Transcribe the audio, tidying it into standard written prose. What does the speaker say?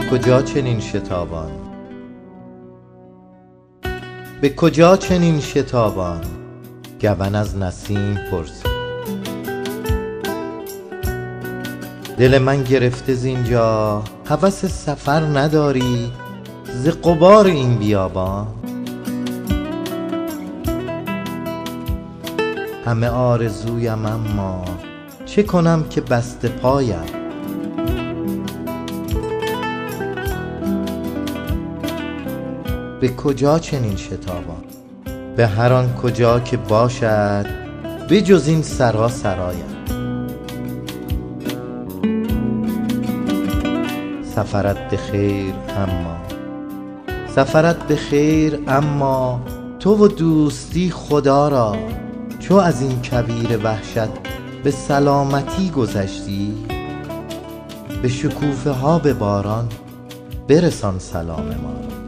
کجا چنین شتابان؟ به کجا چنین شتابان؟ گون از نسیم پرسید. دل من گرفته زینجا، هوس سفر نداری ز غبار این بیابان؟ همه آرزویم اما چه کنم که بسته پایم؟ به کجا چنین شتابان؟ به هر آن کجا که باشد به جز این سرا سرایم. سفرت به خیر اما سفرت به خیر اما تو و دوستی خدا را، چو از این کویر وحشت به سلامتی گذشتی، به شکوفه ها به باران برسان سلام ما را.